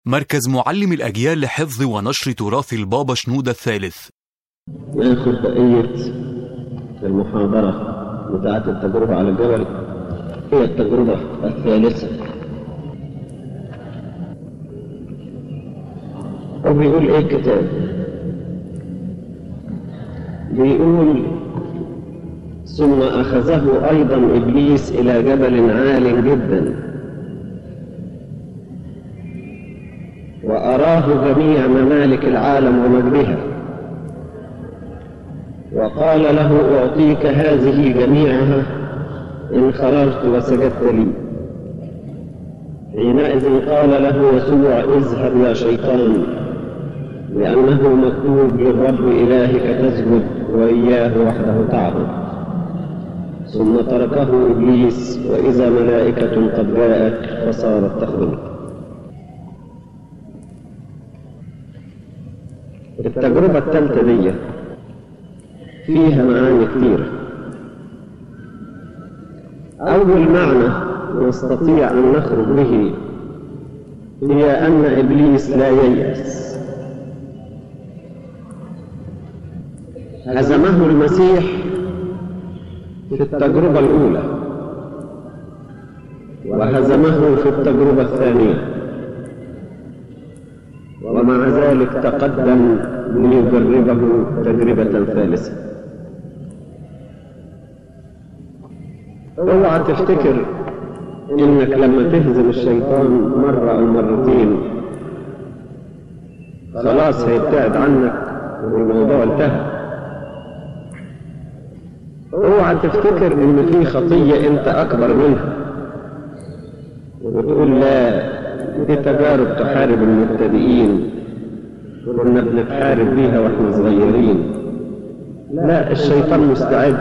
مركز معلم الأجيال لحفظ ونشر تراث البابا شنودة الثالث. ناخد بقية المحاضرة بتاعت التجربة على الجبل، هي التجربة الثالثة. وبيقول ايه الكتاب؟ بيقول: ثم أخذه أيضا إبليس إلى جبل عال جدا، وأراه جميع ممالك العالم ومجدها، وقال له: أعطيك هذه جميعها إن خرجت وسجدت لي. حينئذ قال له يسوع: اذهب يا شيطان، لأنه مكتوب: للرب إلهك تسجد وإياه وحده تعبد. ثم تركه إبليس، وإذا ملائكة قد جاءت فصارت تخدمه. التجربة الثالثة دي فيها معاني كثيرة. أول معنى نستطيع أن نخرج به هي أن إبليس لا ييأس. هزمه المسيح في التجربة الأولى، وهزمه في التجربة الثانية، ومع ذلك تقدم ليجربه تجربة ثالثة. اوعى تفتكر انك لما تهزم الشيطان مرة او مرتين خلاص هيبتعد عنك والموضوع انتهى. اوعى تفتكر ان في خطية انت اكبر منها وتقول: لا، دي تجارب تحارب المبتدئين، كنا بنتحارب بيها واحنا صغيرين. لا، الشيطان مستعد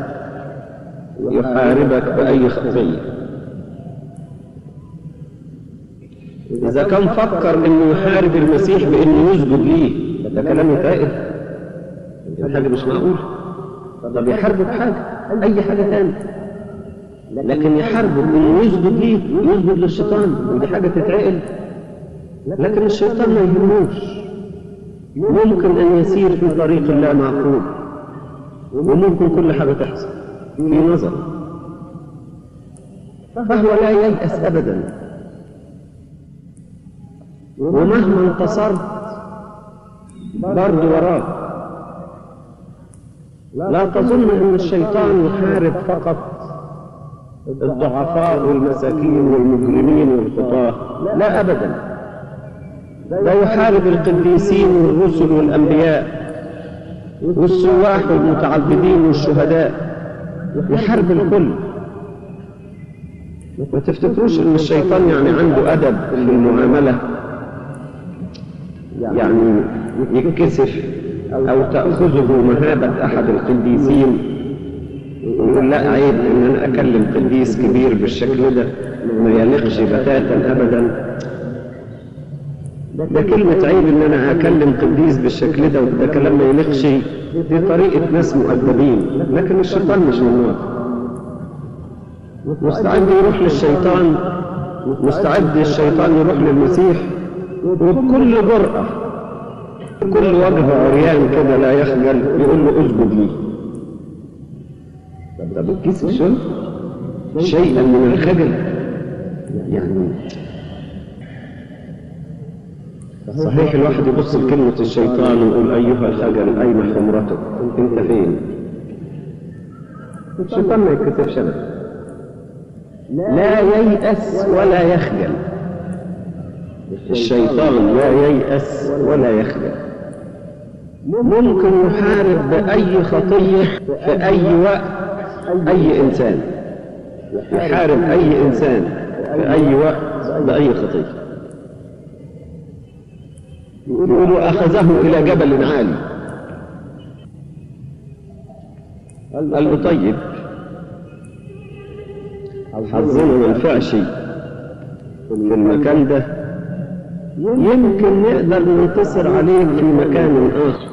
يحاربك بأي خطية. إذا كان فكر إنه يحارب المسيح بإنه يسجد ليه، ده كلام يتائب، حاجة مش معقول. طب يحاربه بحاجة، أي حاجة تانية، لكن يحاربه إنه يسجد ليه، يسجد للشيطان، ودي حاجة تتعقل. لكن الشيطان ما يهموش، ممكن أن يسير في طريق لا معقول، وممكن كل حاجة تحصل في نظر، فهو لا ييأس أبدا. ومهما انتصرت برضو وراك. لا تظن أن الشيطان يحارب فقط الضعفاء والمساكين والمجرمين والخطاة، لا أبدا. لا يحارب القديسين والرسل والأنبياء والسواح والمتعبدين والشهداء، يحارب الكل. ما تفتكروش ان الشيطان يعني عنده أدب في المعاملة، يعني يتكسف أو تأخذه مهابة أحد القديسين ويقول: لا، عيب ان انا اكلم قديس كبير بالشكل ده، ما يليقش بتاتا ابدا. ده كلمة عيب ان انا اكلم قديس بالشكل ده، وده كلام ما يليقش، دي طريقة ناس مؤدبين. لكن الشيطان مش من النوع، مستعد يروح للشيطان، مستعد الشيطان يروح للمسيح وبكل جرأة، كل وجه عريان كده لا يخجل، يقول له: اسجد لي. طب الكسف شو؟ شيئا من الخجل يعني. صحيح الواحد يبص لكلمة الشيطان ويقول: أيها الخجل، أين خمرتك؟ أنت فين؟ الشيطان ما يتكسفش أبدا، لا ييأس ولا يخجل. الشيطان لا ييأس ولا يخجل. ممكن يحارب بأي خطية في أي وقت أي إنسان، يحارب أي إنسان في أي وقت بأي خطية. يقولوا: أخذه إلى جبل عالي. قال له: طيب، حظنا ما ينفعش في المكان ده، يمكن نقدر ننتصر عليه في مكان آخر.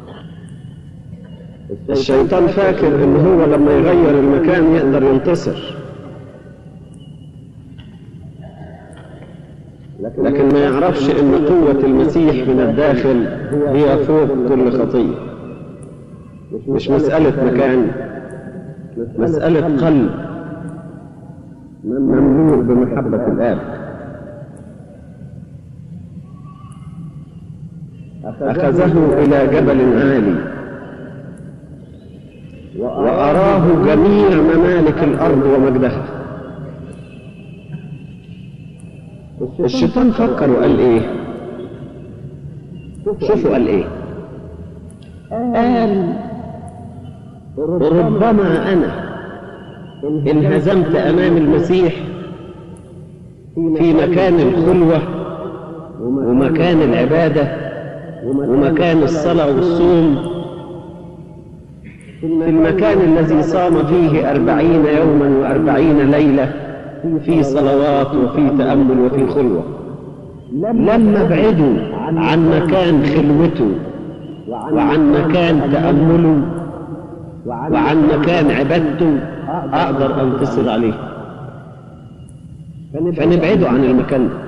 الشيطان فاكر إن هو لما يغير المكان يقدر ينتصر، لكن ما يعرفش ان قوة المسيح من الداخل هي فوق كل خطية. مش مسألة مكان، مسألة قلب مملوء بمحبة الآب. أخذه إلى جبل عالي وأراه جميع ممالك الأرض ومجدها. الشيطان فكر وقال إيه؟ شوفوا قال إيه؟ قال ربما أنا انهزمت أمام المسيح في مكان الخلوة ومكان العبادة ومكان الصلاة والصوم، في المكان الذي صام فيه 40 يوما و40 ليلة في صلوات وفي تأمل وفي خلوة. لما ابعدوا عن مكان خلوته وعن مكان تأمله وعن مكان عبادته أقدر أنتصر عليه، فنبعده عن المكان ده.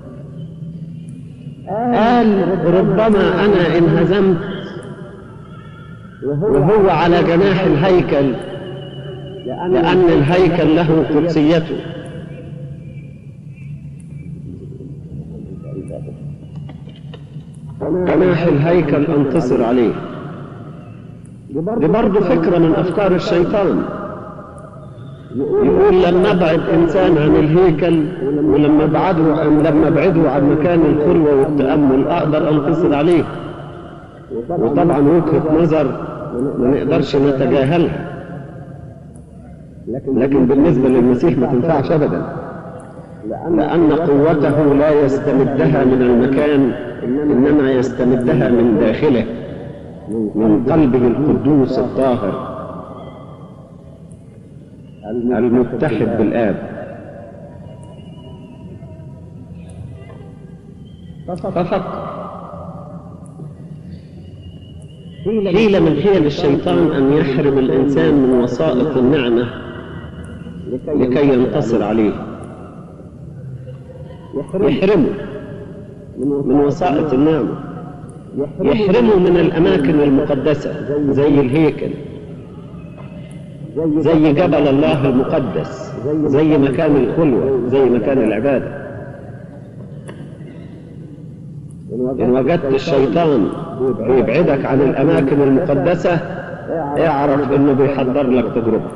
قال ربما أنا انهزمت وهو على جناح الهيكل، لأن الهيكل له قدسيته. جناح الهيكل أنتصر عليه. دي برضه فكرة من أفكار الشيطان. يقول لما ابعد إنسان عن الهيكل ولما ابعده عن مكان الخلوة والتأمل أقدر أنتصر عليه. وطبعا وجهة نظر ما نقدرش نتجاهلها، لكن بالنسبة للمسيح ما تنفعش أبدا، لأن قوته لا يستمدها من المكان، إنما يستمدها من داخله، من قلبه القدوس الطاهر المتحد بالآب. ففكر حيلة من حيل الشيطان أن يحرم الإنسان من وسائط النعمة لكي ينتصر عليه. يحرمه من وسائط النعمة، يحرمه من الأماكن المقدسة زي الهيكل، زي جبل الله المقدس، زي مكان الخلوة، زي مكان العبادة. إن وجدت الشيطان يبعدك عن الأماكن المقدسة اعرف إنه بيحضر لك تجربة.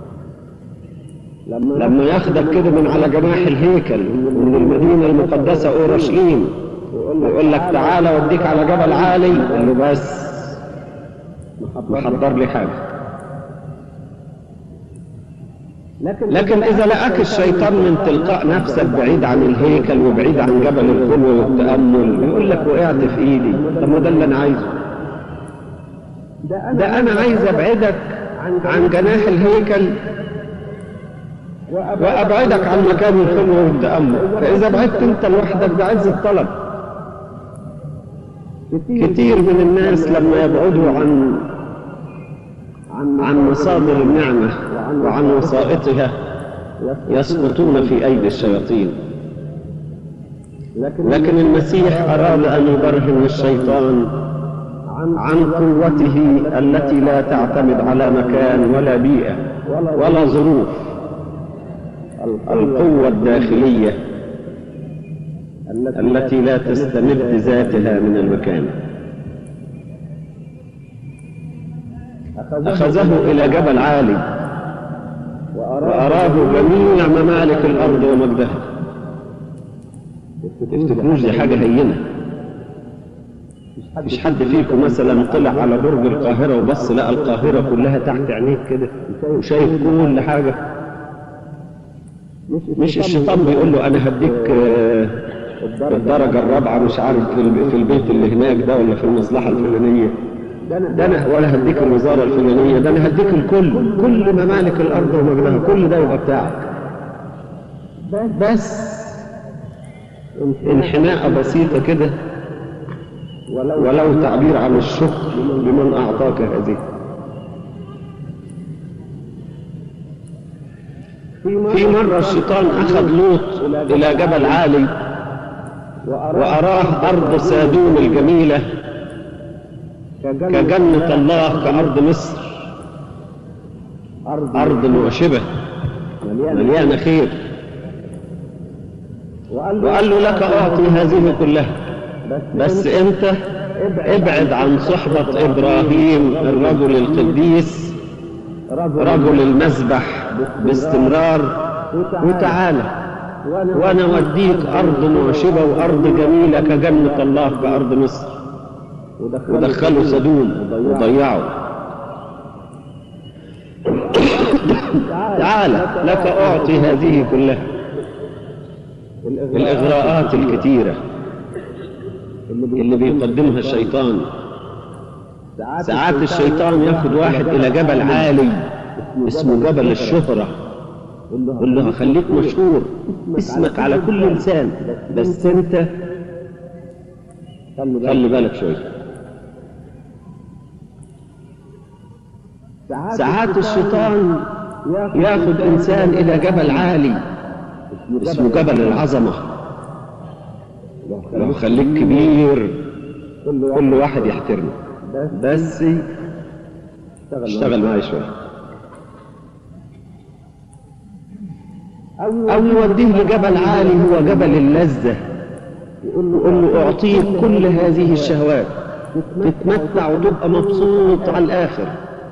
لما ياخدك كده من على جناح الهيكل ومن المدينة المقدسة أورشليم ويقول لك تعالى وديك على جبل عالي، قال له بس محضر لي حاجة. لكن إذا لقاك الشيطان من تلقاء نفسك بعيد عن الهيكل وبعيد عن جبل الخلوة والتأمل يقول لك وقعت في إيدي، طب ما ده اللي أنا عايزه. ده أنا عايز أبعدك عن جناح الهيكل وأبعدك عن مكان الخلوة والتأمل. فإذا بعدت أنت لوحدك ده عز الطلب. كتير من الناس لما يبعدوا عن مصادر النعمة وعن وسائطها يسقطون في أيدي الشياطين. لكن المسيح أراد أن يبرهن الشيطان عن قوته التي لا تعتمد على مكان ولا بيئة ولا ظروف، القوة الداخلية التي لا تستمد ذاتها من المكان. أخذه إلى جبل عالي وأراه جميع ممالك الأرض ومجدها. تفتكروش دي حاجة هينة؟ مش حد فيكم مثلا طلع على برج القاهرة وبص لقى القاهرة كلها تحت عينيك كده وشايف كل حاجة؟ مش الشيطان بيقول له أنا هديك الدرجة الرابعة مش عارف في البيت اللي هناك ده ولا في المصلحة الفلانية، ده أنا ولا هديك الوزارة الفلانية، ده أنا هديك كل ممالك الأرض ومجدها، كل ده يبقى بتاعك. بس انحناء بسيطة كده ولو تعبير عن الشكر لمن أعطاك هذه. في مرة الشيطان أخذ لوط إلى جبل عالي وأراه أرض سادوم الجميلة كجنة الله كأرض مصر، أرض معشبة مليانة خير. وقال له لك أعطي هذه كلها، بس أنت ابعد عن صحبة إبراهيم الرجل القديس رجل المذبح باستمرار، وتعالى وأنا أوديك أرض معشبة وأرض جميلة كجنة الله كأرض مصر. ودخلوا سدوم وضيعوا. تعالى لك أعطي هذه كلها. الإغراءات الكتيرة اللي بيقدمها الشيطان. ساعات الشيطان ياخد واحد إلى جبل عالي اسمه جبل الشهرة، يقول له خليك مشهور، اسمك على كل لسان، بس انت خلي بالك شوية. ساعات الشيطان ياخد إنسان إلى جبل عالي اسمه جبل العظمة، لو خليك كبير كل واحد يحترمه، بس اشتغل معايا شوية. أو يوديه لجبل عالي هو جبل اللذة، يقول له أعطيك كل هذه الشهوات، تتمتع وتبقى مبسوط على الآخر،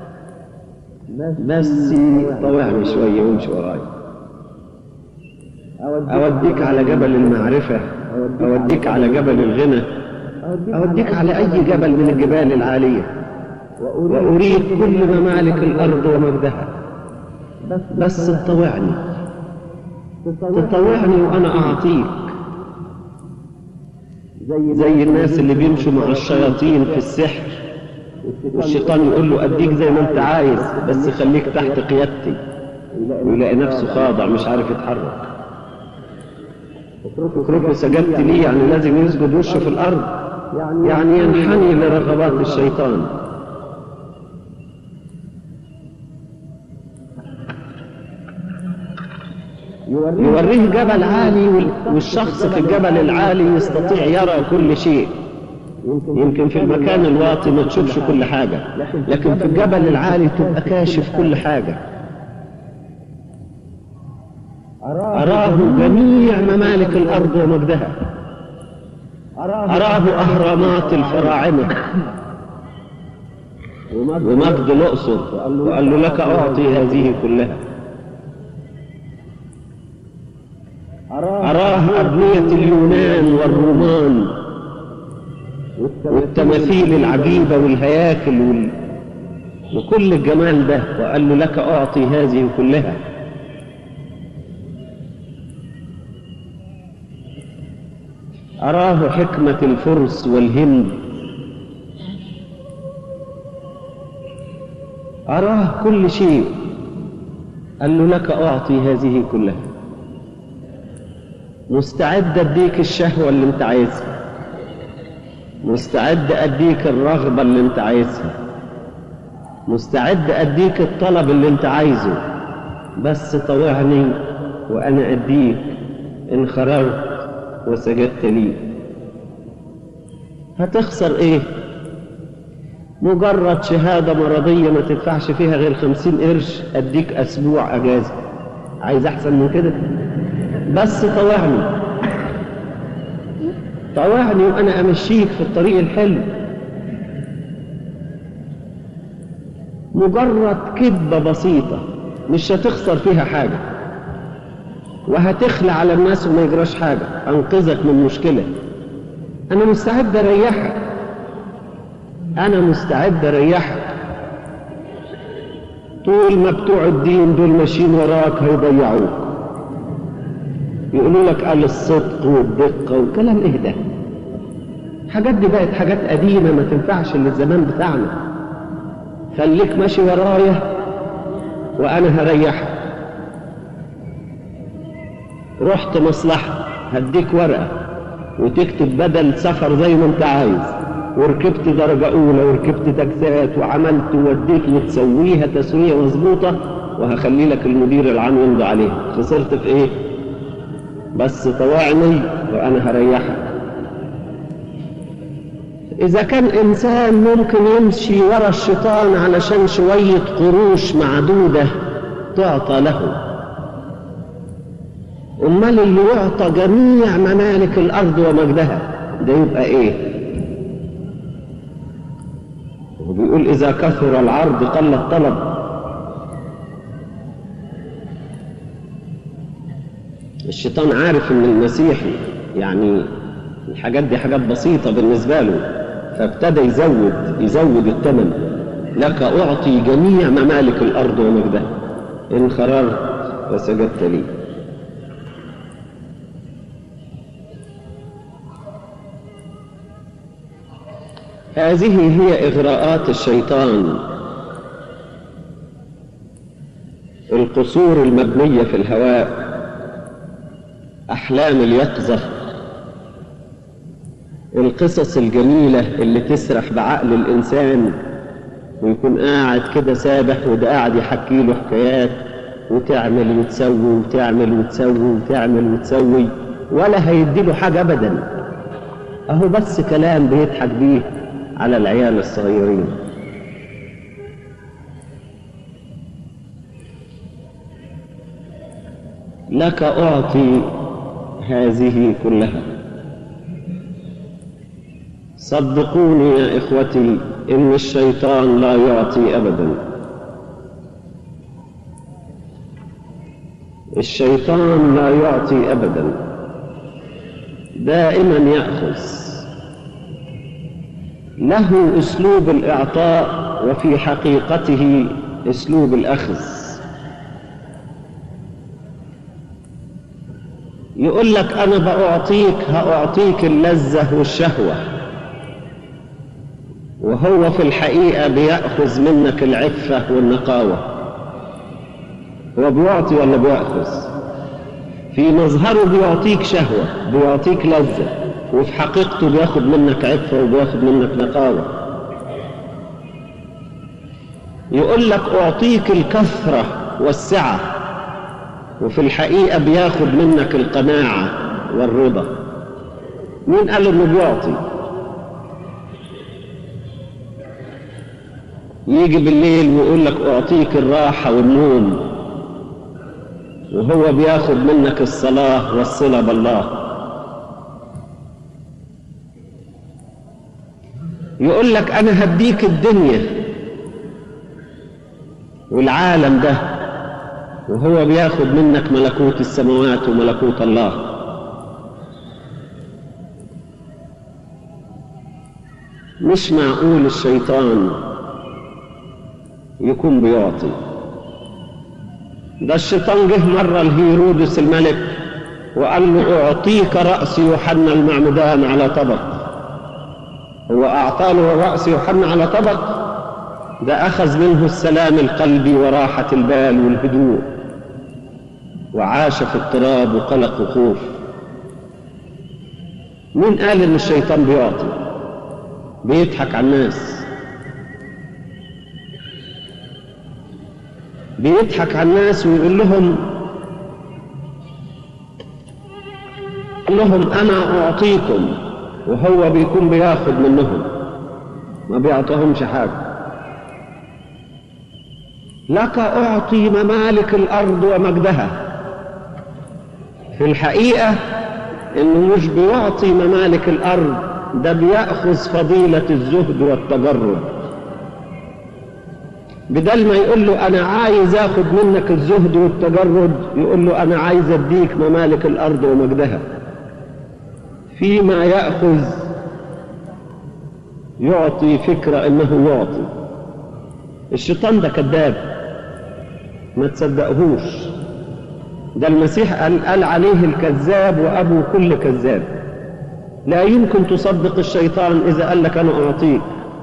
بس طوعني شوية وامشي وراي. أوديك على جبل المعرفة، أوديك على جبل الغنى، أوديك على أي جبل من الجبال العالية، وأريد كل ممالك الأرض ومجدها، بس تطوعني وأنا أعطيك. زي الناس اللي بيمشوا مع الشياطين في السحر، والشيطان يقول له أديك زي ما أنت عايز، بس خليك تحت قيادتي، ويلاقي نفسه خاضع مش عارف يتحرك. فكركم سجدت لي يعني لازم يسجد وشه في الأرض، يعني ينحني لرغبات الشيطان. يوريه جبل عالي، والشخص في الجبل العالي يستطيع يرى كل شيء. يمكن في المكان الواطي ما تشوفش كل حاجة، لكن في الجبل العالي تبقى كاشف كل حاجة. أراه جميع ممالك الأرض ومجدها، أراه أهرامات الفراعنة ومجد الأقصر، وقال له لك أعطي هذه كلها. أراه أبنية اليونان والرومان والتماثيل العجيبة والهياكل وكل الجمال ده، وقال له لك أعطي هذه كلها. أراه حكمة الفرس والهند، أراه كل شيء، قال له لك أعطي هذه كلها. مستعد أديك الشهوة اللي انت عايزها، مستعد أديك الرغبة اللي انت عايزها، مستعد أديك الطلب اللي انت عايزه، بس طوعني وأنا أديك إن خررت وسجدت لي. هتخسر ايه؟ مجرد شهادة مرضية ما تدفعش فيها غير 50 قرش، أديك أسبوع أجازة، عايز أحسن من كده؟ بس طوعني وأنا أمشيك في الطريق الحلو. مجرد كذبة بسيطة مش هتخسر فيها حاجة، وهتخلع على الناس وما يجراش حاجة، أنقذك من مشكلة. أنا مستعد أريحك، أنا مستعد أريحك. طول ما بتوع الدين دول ماشيين وراك هيضيعوك، يقولوا لك قال الصدق والدقة والكلام إيه ده؟ حاجات دي بقت حاجات قديمة ما تنفعش للزمان بتاعنا. خليك ماشي ورايا وأنا هريحك. رحت مصلحة هديك ورقة وتكتب بدل سفر زي ما انت عايز، وركبت درجة أولى وركبت تاكسات وعملت ووديت وتسويها تسوية مظبوطة، وهخلي لك المدير العام يمضي عليها. خسرت في ايه؟ بس طوعني وأنا هريحك. إذا كان إنسان ممكن يمشي ورا الشيطان علشان شوية قروش معدودة تعطى له، أمال اللي يعطى جميع ممالك الأرض ومجدها ده يبقى إيه؟ وبيقول إذا كثر العرض قل الطلب. الشيطان عارف إن المسيح يعني الحاجات دي حاجات بسيطة بالنسبة له، فابتدى يزود الثمن. لك أعطي جميع ممالك الأرض ومجدها إن خررت وسجدت لي. هذه هي إغراءات الشيطان، القصور المبنية في الهواء، أحلام اليقظة، القصص الجميلة اللي تسرح بعقل الإنسان ويكون قاعد كده سابح وده قاعد يحكي له حكايات وتعمل وتسوي وتعمل وتسوي وتعمل وتسوي ولا هيديله حاجة أبدا، أهو بس كلام بيضحك بيه على العيال الصغيرين. لك أعطي هذه كلها. صدقوني يا إخوتي إن الشيطان لا يعطي أبدا. الشيطان لا يعطي أبدا، دائما يأخذ. له أسلوب الإعطاء وفي حقيقته أسلوب الأخذ. يقول لك أنا هأعطيك اللذة والشهوة، وهو في الحقيقة بيأخذ منك العفة والنقاوة. هو بيعطي ولا بيأخذ؟ في مظهره بيعطيك شهوة، بيعطيك لذة، وفي حقيقته بياخد منك عفة وبياخد منك نقاوة. يقول لك أعطيك الكثرة والسعة، وفي الحقيقة بياخد منك القناعة والرضا. مين قال إنه بيعطي؟ يجي بالليل ويقول لك أعطيك الراحة والنوم، وهو بياخد منك الصلاة والصلة بالله. يقول لك أنا هديك الدنيا والعالم ده، وهو بياخد منك ملكوت السماوات وملكوت الله. مش معقول الشيطان يكون بيعطي. ده الشيطان جه مرة لهيرودس الملك وقال له أعطيك رأس يوحنا المعمدان على طبق. هو أعطى له رأس يوحنا على طبق؟ ده أخذ منه السلام القلبي وراحة البال والهدوء، وعاش في اضطراب وقلق وخوف. مين قال إن الشيطان بيعطي؟ بيضحك على الناس، بيضحك على الناس ويقول لهم أنا أعطيكم، وهو بيكون بياخد منهم، ما بيعطيهمش حاجة. لك أعطي ممالك الأرض ومجدها. في الحقيقة إنه مش بيعطي ممالك الأرض، ده بيأخذ فضيلة الزهد والتجرد. بدل ما يقول له أنا عايز أخذ منك الزهد والتجرد، يقول له أنا عايز أديك ممالك الأرض ومجدها. فيما يأخذ يعطي فكرة إنه يعطي. الشيطان ده كذاب، ما تصدقهوش. ده المسيح قال عليه الكذاب وأبو كل كذاب. لا يمكن تصدق الشيطان إذا قال لك أنا أعطيك.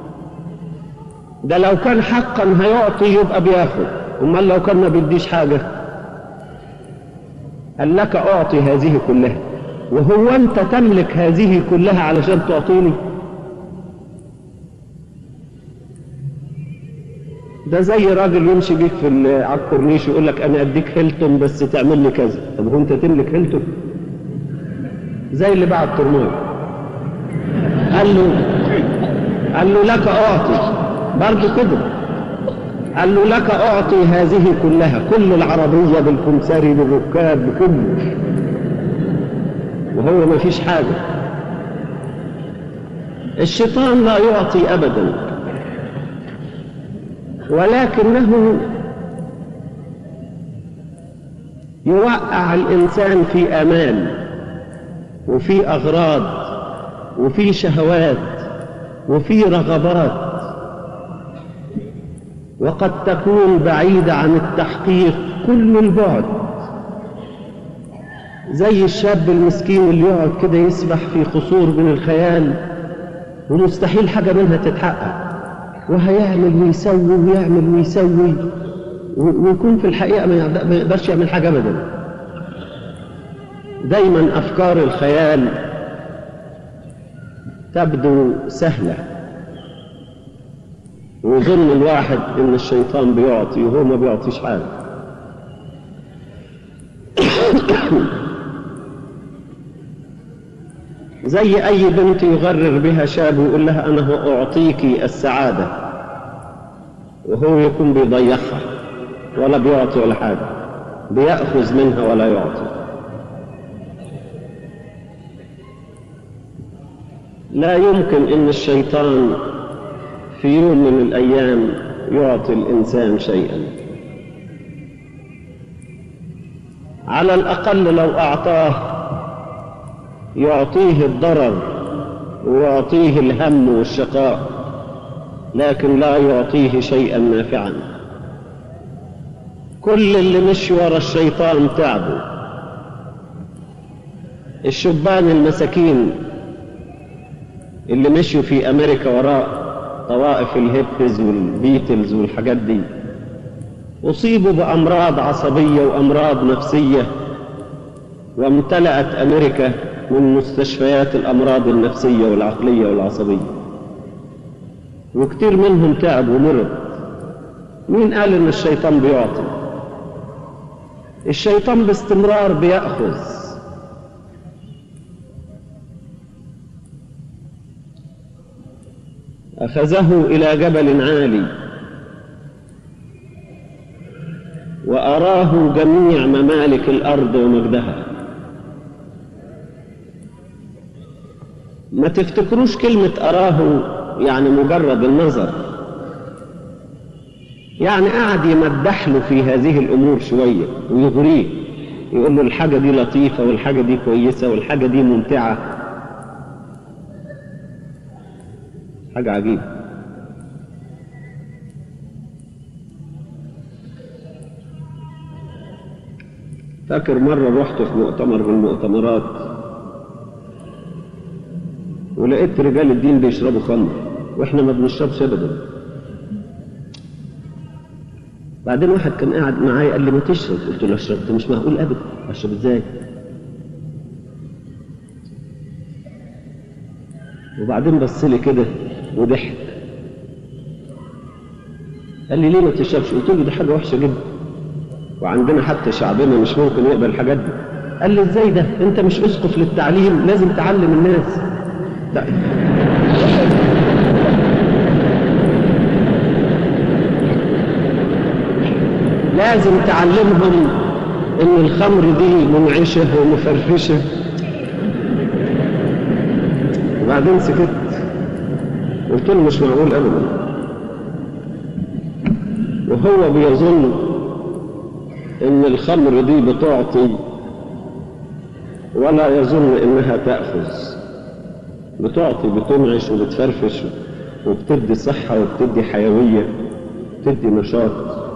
ده لو كان حقا هيعطي يبقى بياخد، امال لو كان ما بيديش حاجة؟ قال لك أعطي هذه كلها، وهو أنت تملك هذه كلها علشان تعطيني؟ ده زي راجل يمشي بيك على الكورنيش يقول لك أنا أديك هيلتون بس تعمل لي كذا. طب هو أنت تملك هيلتون؟ زي اللي باع الترماي قال له قال له لك أعطي، برضه كده قال له لك أعطي هذه كلها، كل العربية بالكمساري بالركاب بكله، وهو ما فيش حاجة. الشيطان لا يعطي أبدا، ولكنه يوقع الإنسان في آمال وفي أغراض وفي شهوات وفي رغبات، وقد تكون بعيدة عن التحقيق كل البعد، زي الشاب المسكين اللي يقعد كده يسبح في قصور من الخيال ومستحيل حاجة منها تتحقق، وهيعمل ويسوي ويعمل ويسوي، ويكون في الحقيقة ما يقدرش يعمل حاجة أبدا. دايما أفكار الخيال تبدو سهلة، ويظن الواحد إن الشيطان بيعطي وهو ما بيعطيش حاجة. زي أي بنت يغرر بها شاب ويقول لها أنا أعطيك السعادة، وهو يكون بيضيعها ولا بيعطي ولا حاجة، بيأخذ منها ولا يعطي. لا يمكن إن الشيطان في يوم من الأيام يعطي الإنسان شيئا. على الأقل لو أعطاه يعطيه الضرر ويعطيه الهم والشقاء، لكن لا يعطيه شيئا نافعا. كل اللي مشي ورا الشيطان تعبوا. الشبان المساكين اللي مشوا في أمريكا وراء طوائف الهيبز والبيتلز والحاجات دي أصيبوا بأمراض عصبية وأمراض نفسية، وامتلأت أمريكا من مستشفيات الأمراض النفسية والعقلية والعصبية، وكتير منهم تعب ومرض. مين قال إن الشيطان بيعطي؟ الشيطان باستمرار بيأخذ. أخذه إلى جبل عالي وأراه جميع ممالك الأرض ومجدها. ما تفتكروش كلمة أراه يعني مجرد النظر، يعني قاعد يمدح له في هذه الأمور شوية ويغريه، يقول له الحاجة دي لطيفة والحاجة دي كويسة والحاجة دي ممتعة. حاجة عجيبة. فاكر مرة رحت في مؤتمر من المؤتمرات ولقيت رجال الدين بيشربوا خمر واحنا ما بنشربش ابدا. بعدين واحد كان قاعد معايا قال لي ما تشرب، قلت له اشرب؟ ده مش معقول ابدا، اشرب ازاي؟ وبعدين بص لي كده وضحك، قال لي ليه ما تشربش؟ قلت له دي حاجه وحشه جدا، وعندنا حتى شعبنا مش ممكن يقبل الحاجات دي. قال لي ازاي ده؟ انت مش اسقف للتعليم، لازم تعلم الناس. لازم تعلمهم ان الخمر دي منعشه ومفرفشه. وبعدين سكت، قلت له مش معقول ابدا. وهو بيظن ان الخمر دي بتعطي ولا يظن انها تأخذ. بتعطي، بتنعش وبتفرفش وبتدي صحة وبتدي حيوية وبتدي نشاط.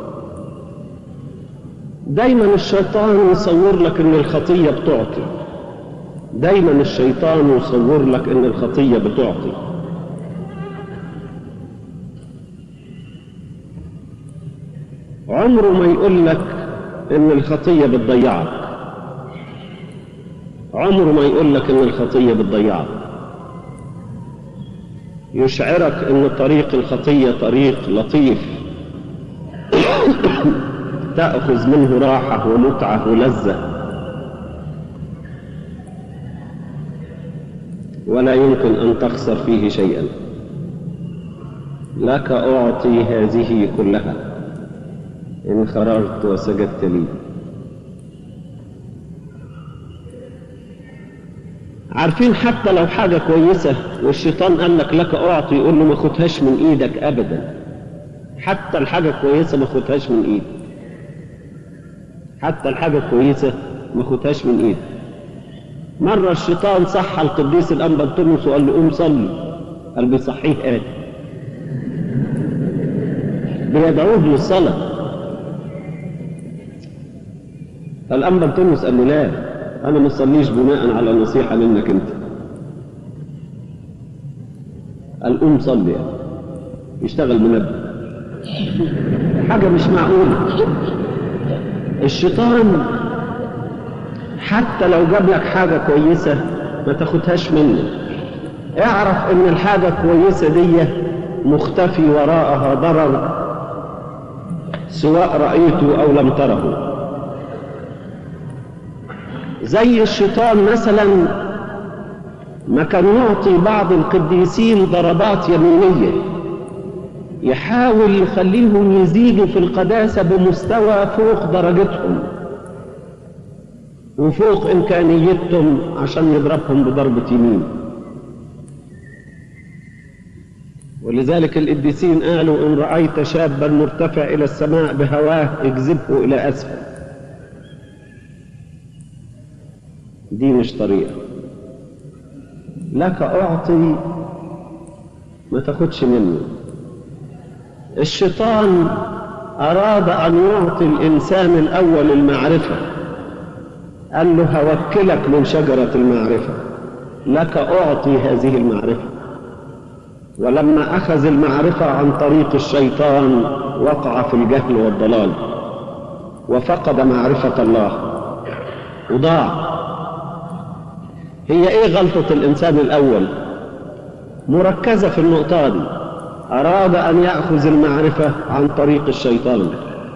دايما الشيطان يصور لك ان الخطية بتعطي، دايما الشيطان يصور لك ان الخطية بتعطي. عمره ما يقول لك ان الخطية بتضيعك، عمره ما يقول لك ان الخطية بتضيعك. يشعرك ان طريق الخطية طريق لطيف تأخذ منه راحة ومتعة ولذة، ولا يمكن ان تخسر فيه شيئا. لك أعطي هذه كلها إن خررت وسجدت لي. عارفين حتى لو حاجة كويسة والشيطان قال لك أعطي، يقول له ما خدهاش من إيدك أبدا. حتى الحاجة كويسة ما خدهاش من إيدك، حتى الحاجة كويسة ما خدهاش من إيدك. مرة الشيطان صح القديس الأنبا بطرس وقال له قوم صلي، قال بيصحيه قال بيدعوه للصلاة. الأنبا بطرس قال له لا، أنا ما صليش بناء على نصيحة منك أنت. قال قوم صلي، يشتغل منبه. حاجة مش معقولة. الشيطان حتى لو جاب لك حاجة كويسة ما تاخدهاش منه. اعرف ان الحاجة الكويسة دي مختفي وراءها ضرر سواء رأيته او لم تره. زي الشيطان مثلا ما كان يعطي بعض القديسين ضربات يمينية، يحاول يخليهم يزيدوا في القداسة بمستوى فوق درجتهم وفوق إمكانيتهم عشان يضربهم بضربة يمين. ولذلك القديسين قالوا إن رأيت شابا مرتفع إلى السماء بهواه اجذبه إلى أسفل. دي مش طريقة. لك أعطي ما تاخدش منه. الشيطان أراد أن يعطي الإنسان الأول المعرفة، قال له هوكلك من شجرة المعرفة، لك أعطي هذه المعرفة. ولما أخذ المعرفة عن طريق الشيطان وقع في الجهل والضلال وفقد معرفة الله وضاع. هي إيه غلطة الإنسان الأول؟ مركزة في النقطة دي. أراد أن يأخذ المعرفة عن طريق الشيطان.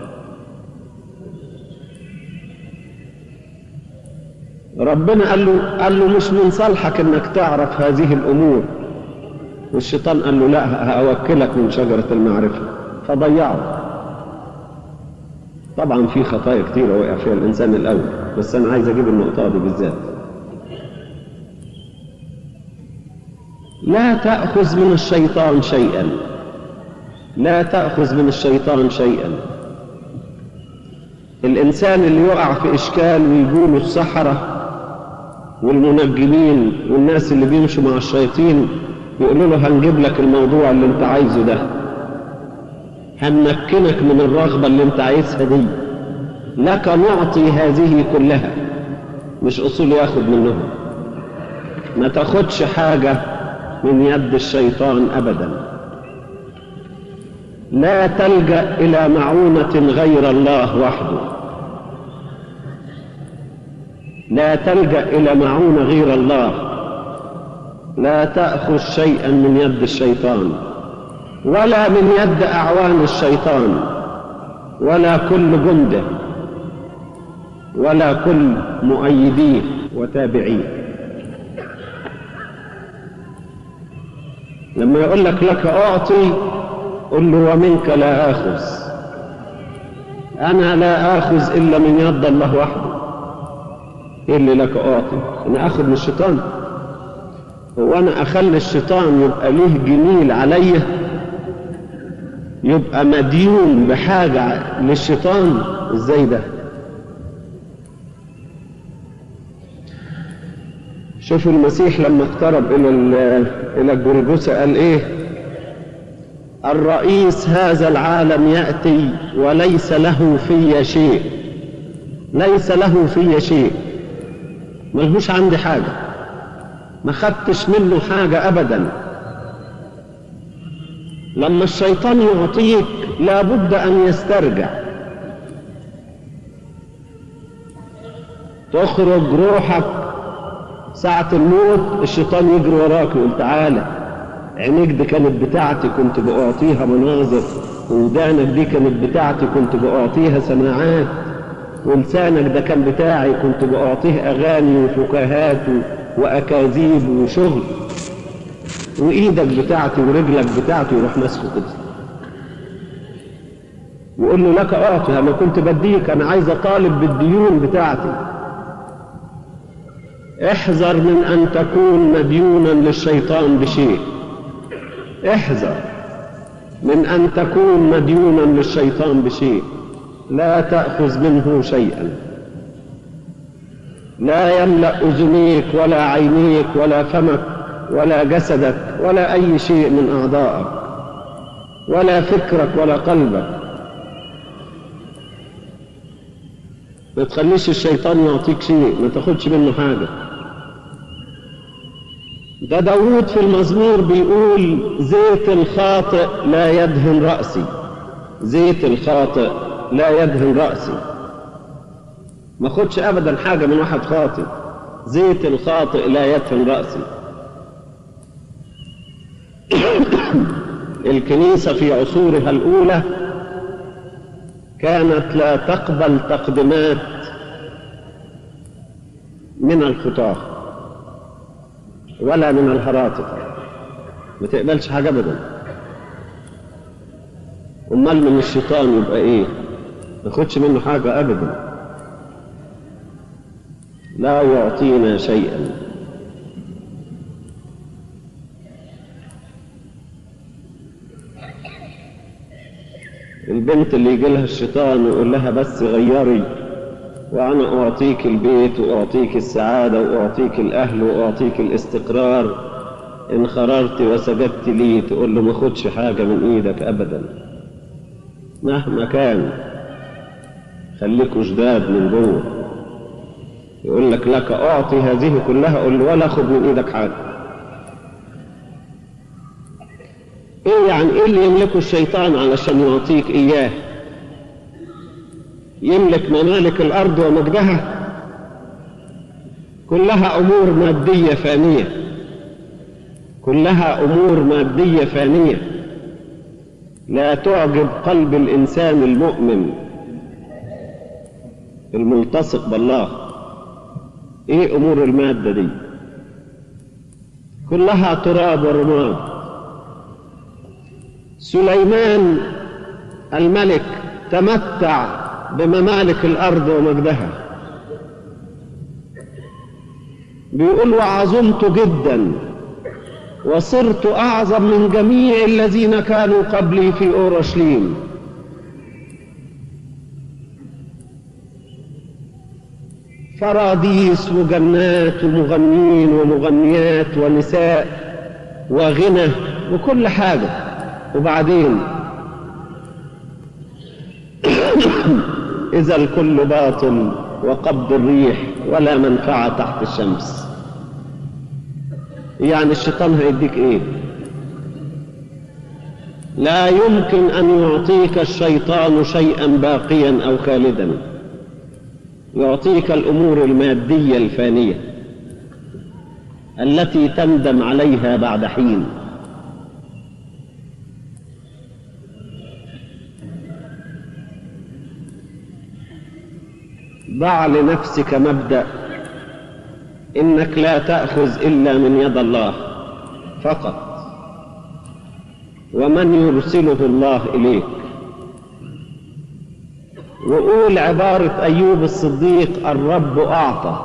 ربنا قال له مش من صالحك انك تعرف هذه الامور، والشيطان قال له لا، هأوكلك من شجرة المعرفة، فضيعه. طبعا في خطايا كتيرة وقع فيها الانسان الاول، بس انا عايز اجيب النقطة دي بالذات. لا تأخذ من الشيطان شيئا، لا تأخذ من الشيطان شيئا. الإنسان اللي يقع في إشكال ويقوله السحرة والمنجمين والناس اللي بيمشوا مع الشياطين يقولوا له هنجيب لك الموضوع اللي انت عايزه ده، هنمكنك من الرغبة اللي انت عايزها دي، لك نعطي هذه كلها. مش أصول ياخد منهم. ما تاخدش حاجة من يد الشيطان أبدا. لا تلجأ إلى معونة غير الله وحده. لا تلجأ إلى معونة غير الله. لا تأخذ شيئا من يد الشيطان ولا من يد أعوان الشيطان ولا كل جنده ولا كل مؤيديه وتابعيه. لما يقول لك أعطي، قل له ومنك لا آخذ. أنا لا آخذ إلا من يد الله وحده. إيه اللي لك أعطي؟ أنا آخذ من الشيطان؟ هو أنا أخلي الشيطان يبقى ليه جميل عليا، يبقى مديون بحاجة للشيطان؟ إزاي ده؟ شوفوا المسيح لما اقترب إلى الجلجثة قال إيه؟ الرئيس هذا العالم يأتي وليس له في شيء، ليس له في شيء، ملهوش عندي حاجة، ما خدتش منه حاجة أبدا. لما الشيطان يعطيك لابد أن يسترجع. تخرج روحك ساعة الموت، الشيطان يجري وراك ويقول تعالى، عينيك دي كانت بتاعتي كنت بأعطيها مناظر، ودانك دي كانت بتاعتي كنت بأعطيها سماعات، ولسانك ده كان بتاعي كنت بأعطيه أغاني وفكاهات وأكاذيب وشغل. وإيدك بتاعتي ورجلك بتاعتي، يروح ماسكه كده ويقول له لك أعطي، أنا كنت بديك، أنا عايز أطالب بالديون بتاعتي. احذر من أن تكون مديونا للشيطان بشيء، احذر من أن تكون مديونا للشيطان بشيء. لا تأخذ منه شيئا، لا يملأ أذنيك ولا عينيك ولا فمك ولا جسدك ولا أي شيء من أعضائك ولا فكرك ولا قلبك. ما تخليش الشيطان يعطيك شيء، ما تاخدش منه حاجة. ده داود في المزمور بيقول زيت الخاطئ لا يدهن رأسي، زيت الخاطئ لا يدهن رأسي. ما خدش أبدا حاجة من واحد خاطئ، زيت الخاطئ لا يدهن رأسي. الكنيسة في عصورها الأولى كانت لا تقبل تقدمات من الخطاة ولا من الهراطقة، ما تقبلش حاجة أبدا. أمال من الشيطان يبقى إيه؟ ما تاخدش منه حاجة أبدا، لا يعطينا شيئا. البنت اللي يجي لها الشيطان ويقول لها بس غيري وأنا أعطيك البيت وأعطيك السعادة وأعطيك الأهل وأعطيك الاستقرار، إن خررت وسجدت لي، تقول له ما خدش حاجة من إيدك أبدا مهما كان، خليكوا جداد من جوه. يقول لك لك أعطي هذه كلها، قل له ولا خد من إيدك حاجة. إيه يعني إيه اللي يملكه الشيطان علشان يعطيك إياه؟ يملك ممالك الأرض ومجدها، كلها أمور مادية فانية، كلها أمور مادية فانية لا تعجب قلب الإنسان المؤمن الملتصق بالله. إيه أمور المادة دي؟ كلها تراب ورماد. سليمان الملك تمتع بممالك الأرض ومجدها، بيقول وعظمت جدا وصرت أعظم من جميع الذين كانوا قبلي في أورشليم. فراديس وجنات ومغنين ومغنيات ونساء وغنى وكل حاجة. وبعدين إذا الكل باطل وقبض الريح ولا منفعة تحت الشمس. يعني الشيطان هيديك إيه؟ لا يمكن أن يعطيك الشيطان شيئا باقيا أو خالدا، يعطيك الأمور المادية الفانية التي تندم عليها بعد حين. ضع لنفسك مبدأ إنك لا تأخذ إلا من يد الله فقط، ومن يرسله الله إليك. وقول عبارة أيوب الصديق الرب أعطى،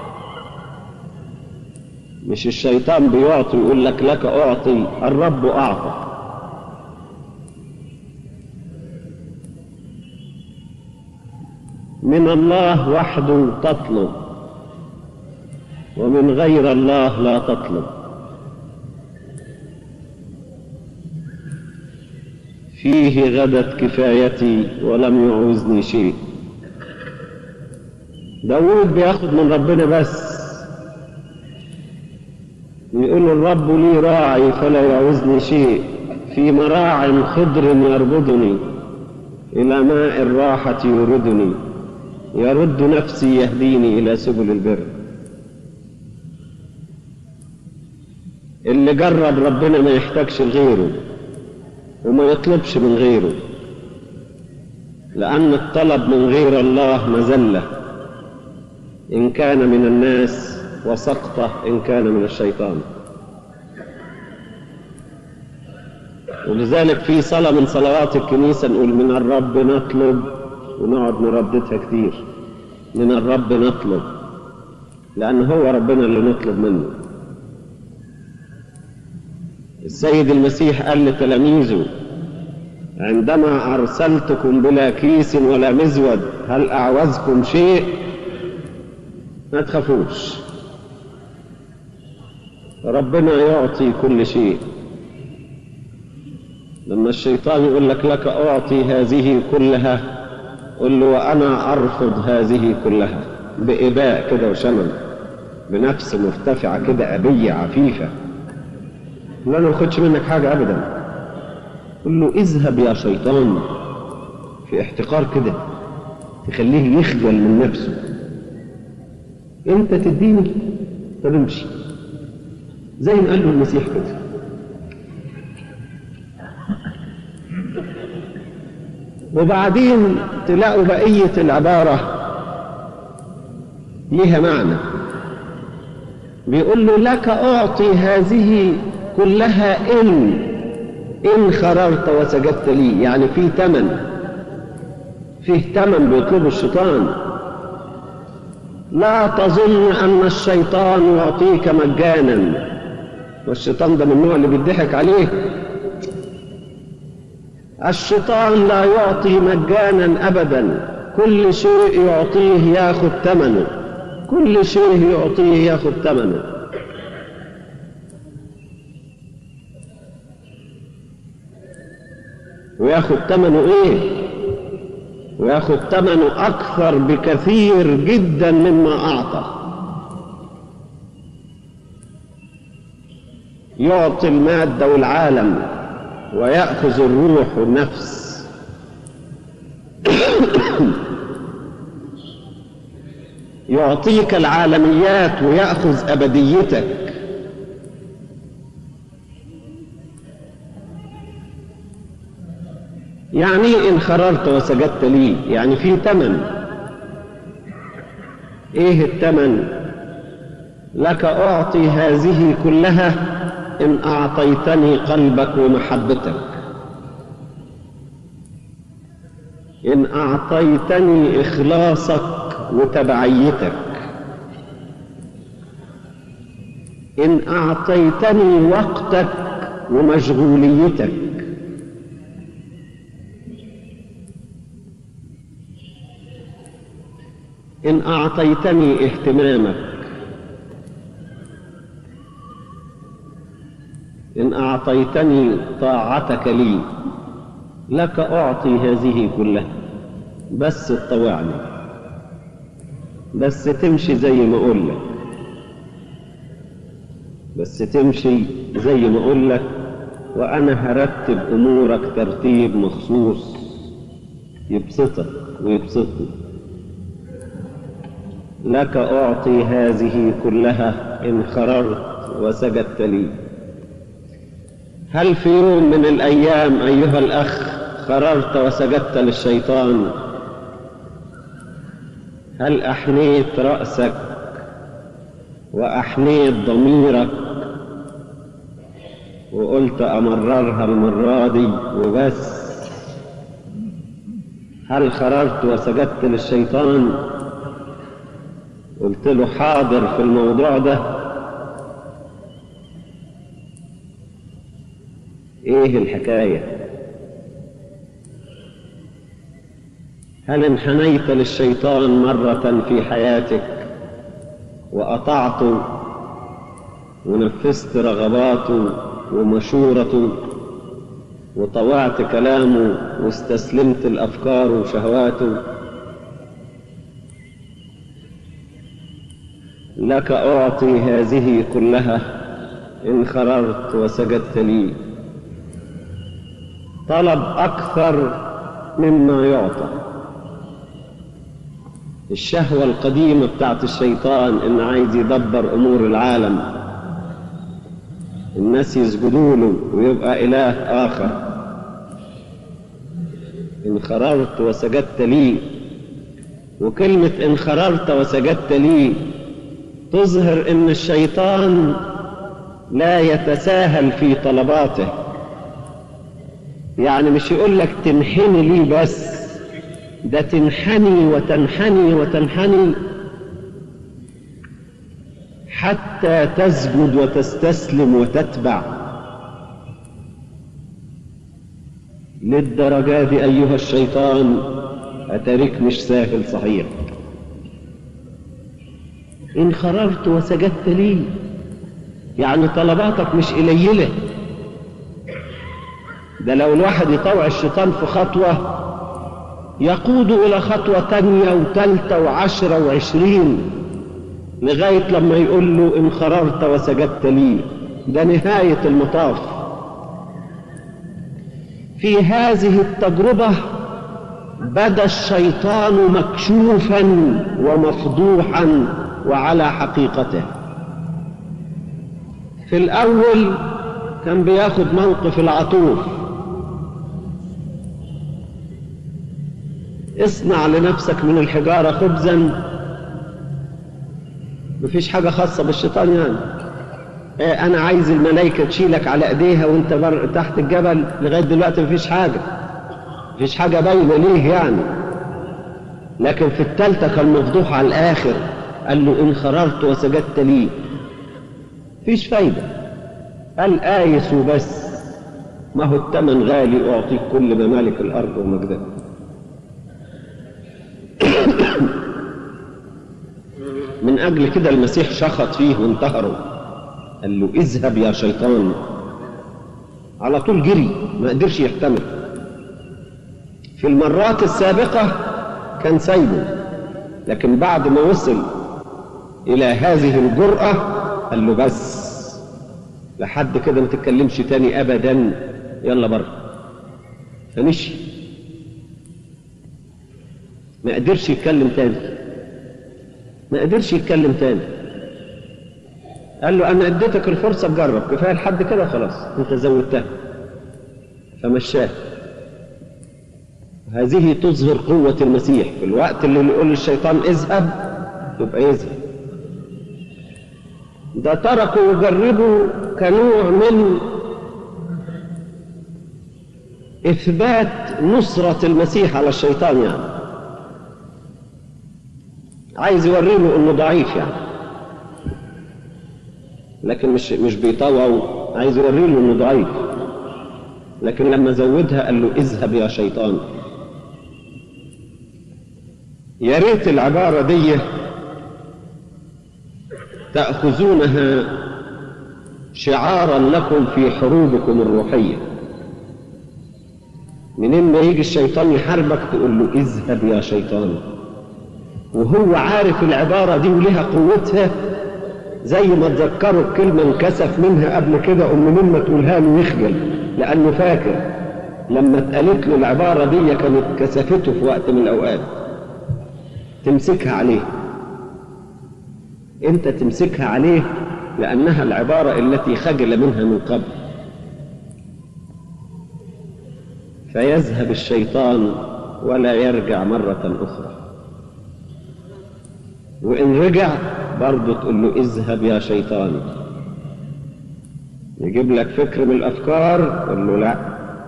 مش الشيطان بيعطي يقول لك لك أعطي، الرب أعطى. من الله وحده تطلب، ومن غير الله لا تطلب. فيه غدت كفايتي ولم يعوزني شيء. داود بياخد من ربنا بس، يقول الرب لي راعي فلا يعوزني شيء، في مراع خضر يربضني، إلى ماء الراحة يردني، يرد نفسي يهديني إلى سبل البر. اللي جرب ربنا ما يحتاجش لغيره وما يطلبش من غيره، لأن الطلب من غير الله مذلة إن كان من الناس، وسقطة إن كان من الشيطان. ولذلك في صلاة من صلوات الكنيسة نقول من الرب نطلب، ونقعد نرددها كتير، من الرب نطلب، لأن هو ربنا اللي نطلب منه. السيد المسيح قال لتلاميذه عندما أرسلتكم بلا كيس ولا مزود هل أعوزكم شيء؟ ما تخافوش، ربنا يعطي كل شيء. لما الشيطان يقول لك لك أعطي هذه كلها، قل له وأنا أرفض هذه كلها، بإباء كده وشمل، بنفس مرتفعة كده أبية عفيفة، لا أنا ما أخدش منك حاجة أبدا. قل له اذهب يا شيطان، في احتقار كده تخليه يخجل من نفسه. أنت تديني؟ طب امشي، زي ما قال له المسيح كده. وبعدين تلاقوا بقية العبارة ليها معنى. بيقول له لك أعطي هذه كلها إن خررت وسجدت لي، يعني فيه ثمن بيطلبه الشيطان. لا تظن أن الشيطان يعطيك مجانا، والشيطان ده من النوع اللي بيضحك عليه. الشيطان لا يعطي مجانا أبدا، كل شيء يعطيه ياخد ثمنه، كل شيء يعطيه ياخد ثمنه. وياخد ثمنه ايه؟ وياخد ثمنه اكثر بكثير جدا مما اعطى. يعطي المادة والعالم ويأخذ الروح والنفس. يعطيك العالميات ويأخذ أبديتك. يعني إن خررت وسجدت لي، يعني في ثمن. إيه الثمن؟ لك أعطي هذه كلها إن أعطيتني قلبك ومحبتك، إن أعطيتني إخلاصك وتبعيتك، إن أعطيتني وقتك ومشغوليتك، إن أعطيتني اهتمامك، إن أعطيتني طاعتك لي. لك أعطي هذه كلها، بس تطوعني، بس تمشي زي ما أقول لك، بس تمشي زي ما أقول لك، وأنا هرتب أمورك ترتيب مخصوص يبسطك ويبسطني. لك أعطي هذه كلها إن خررت وسجدت لي. هل في يوم من الأيام أيها الأخ خررت وسجدت للشيطان؟ هل أحنيت رأسك وأحنيت ضميرك وقلت أمررها المرة دي وبس؟ هل خررت وسجدت للشيطان؟ قلت له حاضر في الموضوع ده؟ ايه الحكاية؟ هل انحنيت للشيطان مرة في حياتك وأطعته ونفذت رغباته ومشورته وطوعت كلامه واستسلمت الأفكار وشهواته؟ لك أعطي هذه كلها إن خررت وسجدت لي. طلب أكثر مما يعطى. الشهوة القديمة بتاعت الشيطان إن عايز يدبر أمور العالم، الناس يسجدوا له ويبقى إله آخر. إن خررت وسجدت لي، وكلمة إن خررت وسجدت لي تظهر إن الشيطان لا يتساهل في طلباته، يعني مش يقول لك تنحني لي بس، ده تنحني وتنحني وتنحني حتى تسجد وتستسلم وتتبع. للدرجة دي أيها الشيطان أترك مش سهل صحيح. إن خررت وسجدت لي، يعني طلباتك مش قليلة. ده لو الواحد يطوع الشيطان في خطوة يقود إلى خطوة تانية وثالثة وعشرة وعشرين، لغاية لما يقول له إن خررت وسجدت لي. ده نهاية المطاف. في هذه التجربة بدا الشيطان مكشوفا ومفضوحا وعلى حقيقته. في الأول كان بياخد موقف العطوف، اصنع لنفسك من الحجارة خبزا. مفيش حاجة خاصة بالشيطان يعني. أنا عايز الملائكة تشيلك على إيديها وأنت تحت الجبل. لغاية دلوقتي مفيش حاجة باينة ليه يعني. لكن في الثالثة كان مفضوح على الآخر، قال له إن خررت وسجدت لي. مفيش فايدة، قال آيس وبس، ما هو الثمن غالي، أعطيك كل ممالك الأرض ومجدها. من أجل كده المسيح شخط فيه وانتهره، قال له اذهب يا شيطان. على طول جري، ما قدرش يحتمل. في المرات السابقة كان سايبه، لكن بعد ما وصل إلى هذه الجرأة قال له بس لحد كده ما تتكلمش تاني أبدا، يلا بره. فمشي، ما قدرش يتكلم تاني. قال له أنا اديتك الفرصة تجرب، كفاية لحد كده خلاص، أنت زودتها. فمشاه. هذه تظهر قوة المسيح. في الوقت اللي يقول للشيطان اذهب يبقى يذهب. ده تركه وجربه كنوع من إثبات نصرة المسيح على الشيطان يعني. عايز يوريله إنه ضعيف يعني، لكن مش بيطوعه، عايز يوريله إنه ضعيف. لكن لما زودها قال له اذهب يا شيطان. يا ريت العبارة دي تأخذونها شعارا لكم في حروبكم الروحية. منين ما يجي الشيطان يحاربك تقول له اذهب يا شيطان، وهو عارف العبارة دي ولها قوتها. زي ما تذكروا الكلمة انكسف منها قبل كده، منين ما تقولها له يخجل، لأنه فاكر لما اتقالت له العبارة دي كانت كسفته في وقت من الأوقات. تمسكها عليه، انت تمسكها عليه، لأنها العبارة التي خجل منها من قبل. فيذهب الشيطان ولا يرجع مرة أخرى. وإن رجع برضه تقول له اذهب يا شيطان. يجيب لك فكر من الأفكار تقول له لا،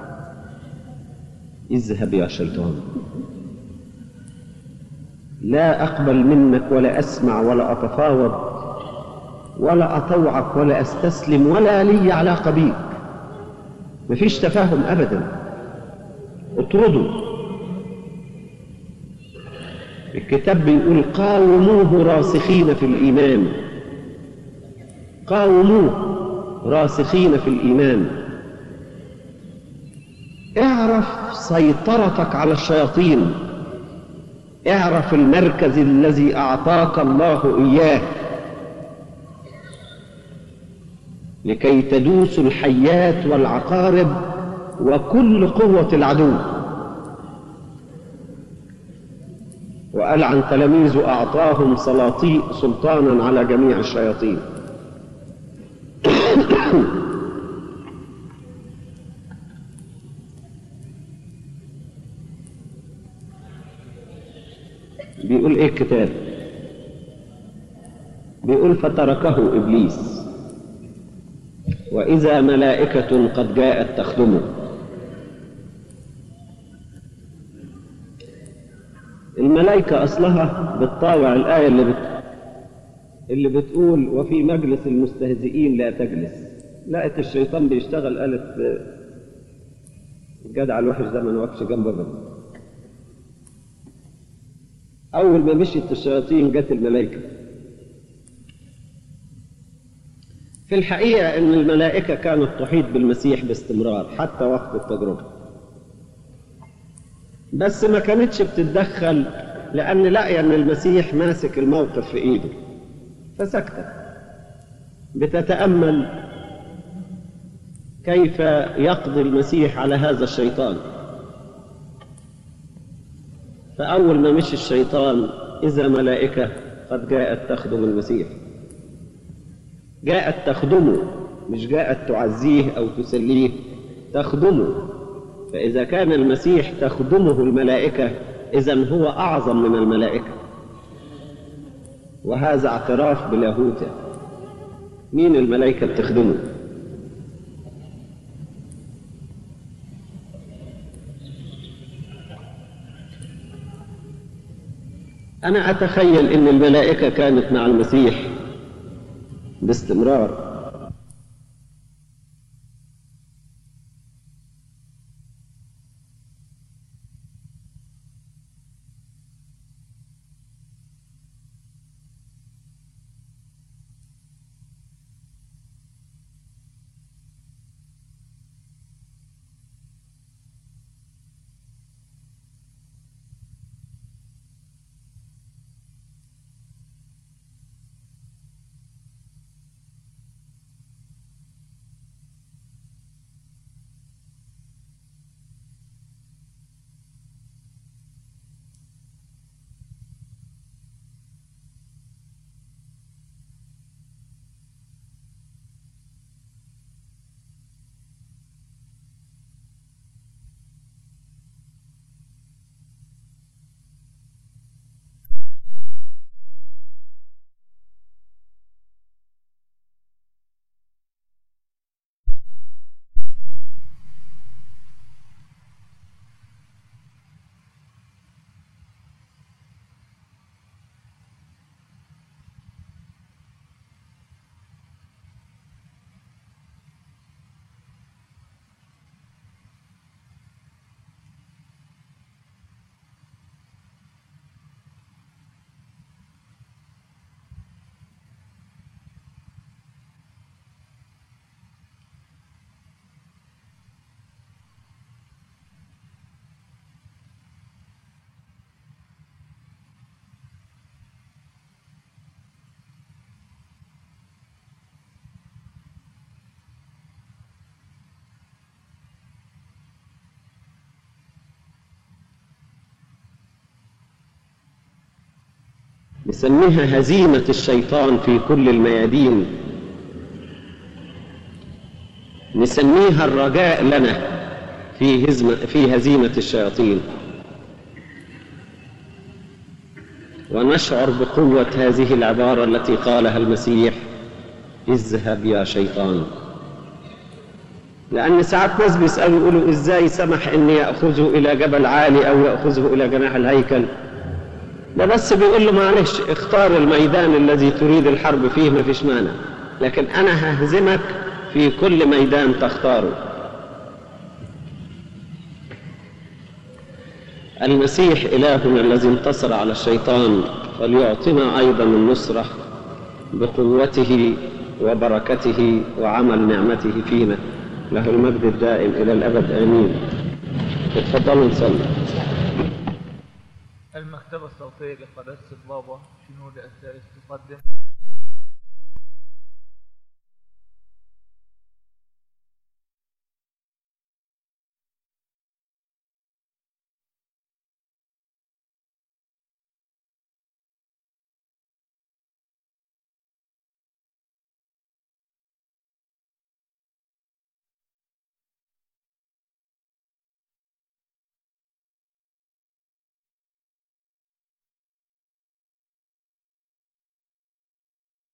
اذهب يا شيطان، لا أقبل منك ولا أسمع ولا أتفاوض ولا أطوعك ولا أستسلم ولا لي علاقة بيك. مفيش تفاهم أبدا، اطرده. الكتاب بيقول قاوموه راسخين في الإيمان. قاوموه راسخين في الإيمان. اعرف سيطرتك على الشياطين، اعرف المركز الذي أعطاك الله إياه لكي تدوس الحيات والعقارب وكل قوة العدو. وقال عن تلاميذه أعطاهم سلطانا على جميع الشياطين. بيقول ايه الكتاب؟ بيقول فتركه إبليس وإذا ملائكة قد جاءت تخدمه. الملائكة أصلها بتطاوع الآية اللي بتقول وفي مجلس المستهزئين لا تجلس. لقت الشيطان بيشتغل، قالت الجدع الوحش ده ما نوقفش جنبه ابدا. أول ما مشيت الشياطين جت الملائكة. في الحقيقة أن الملائكة كانت تحيط بالمسيح باستمرار حتى وقت التجربة، بس ما كانتش بتتدخل لأن لاقية أن المسيح ماسك الموقف في إيده فسكتت، بتتأمل كيف يقضي المسيح على هذا الشيطان. فأول ما مشي الشيطان إذا ملائكة قد جاءت تخدم المسيح، جاءت تخدمه، مش جاءت تعزيه أو تسليه، تخدمه. فإذا كان المسيح تخدمه الملائكة إذن هو أعظم من الملائكة، وهذا اعتراف بلاهوته. مين الملائكة بتخدمه؟ أنا أتخيل أن الملائكة كانت مع المسيح باستمرار. نسميها هزيمة الشيطان في كل الميادين، نسميها الرجاء لنا في هزيمة الشياطين، ونشعر بقوة هذه العبارة التي قالها المسيح: اذهب يا شيطان. لأن ساعات ناس بيسألوا يقولوا إزاي سمح إن يأخذه إلى جبل عالي أو يأخذه إلى جناح الهيكل؟ ده بس بيقول له معلش اختار الميدان الذي تريد الحرب فيه، ما فيش مانع، لكن أنا ههزمك في كل ميدان تختاره. المسيح إلهنا الذي انتصر على الشيطان فليعطنا أيضا النصرة بقوته وبركته وعمل نعمته فينا، له المجد الدائم إلى الأبد آمين. اتفضلوا نصلي. المكتبة الصوتية لقداسة البابا شنودة الثالث تقدم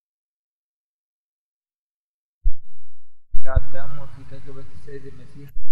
التأمل في تجربة السيد المسيح